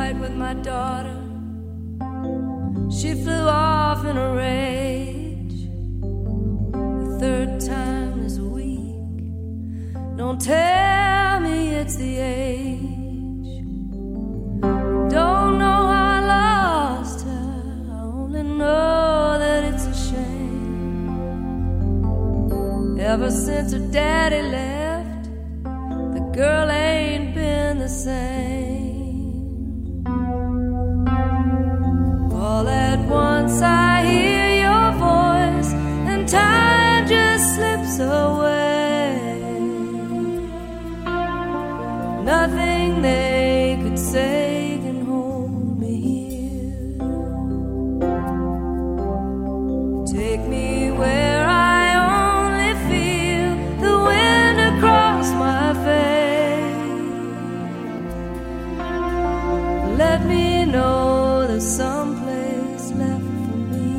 fight with my daughter. She flew off in a rage. The third time this week. Don't tell me it's the age. Don't know how I lost her. I only know that it's a shame. Ever since her daddy left, the girl ain't been the same. All at once I hear your voice, and time just slips away. Nothing they could say can hold me here. Take me where I only feel the wind across my face. Let me know there's someplace left for me,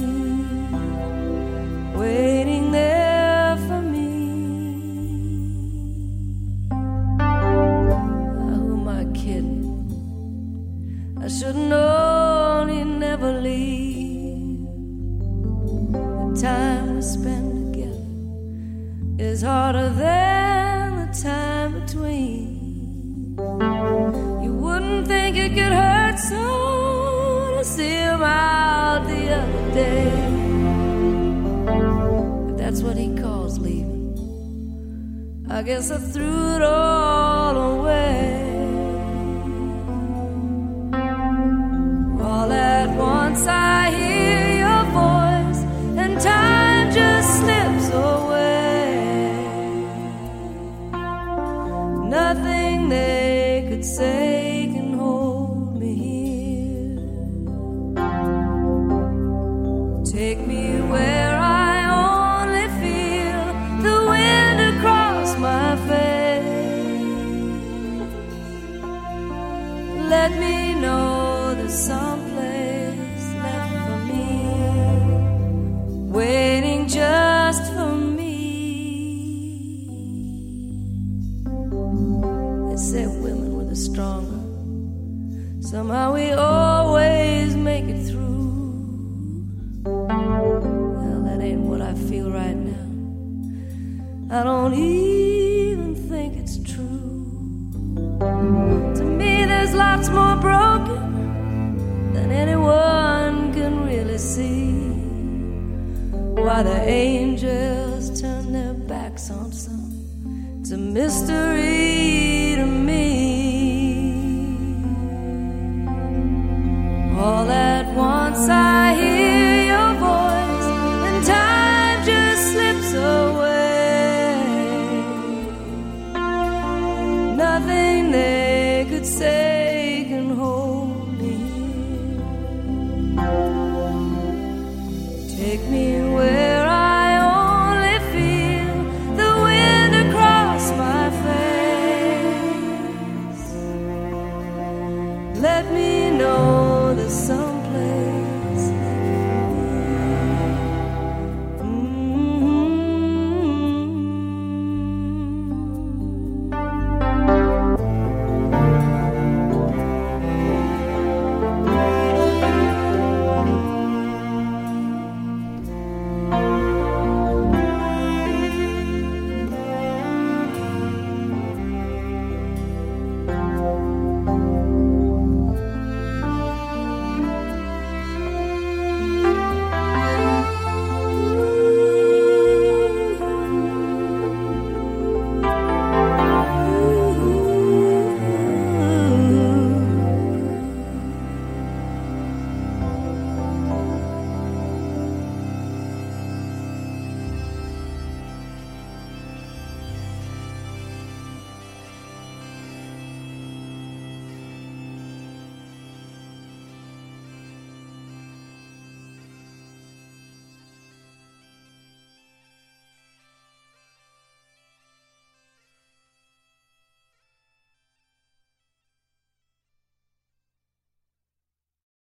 waiting there for me. Who am I kidding? I should've known he'd never leave. The time we spend together is harder than the time between. You wouldn't think it could hurt so to see him out the other day. But that's what he calls leaving. I guess I threw it all away. All at once I hear your voice, and time just slips away. Nothing they could say can hold me here. Take me where I only feel the wind across my face. Let me know there's someplace left for me, waiting just for me. They say women were the stronger. Somehow we always make it through. Well, that ain't what I feel right now. I don't even think it's true. To me there's lots more broken than anyone can really see. Why the angels turn their backs on some, it's a mystery to me. All at once I hear your voice, and time just slips away. Nothing they could say can hold me here. Take me where I only feel the wind across my face. Let me know there's someplace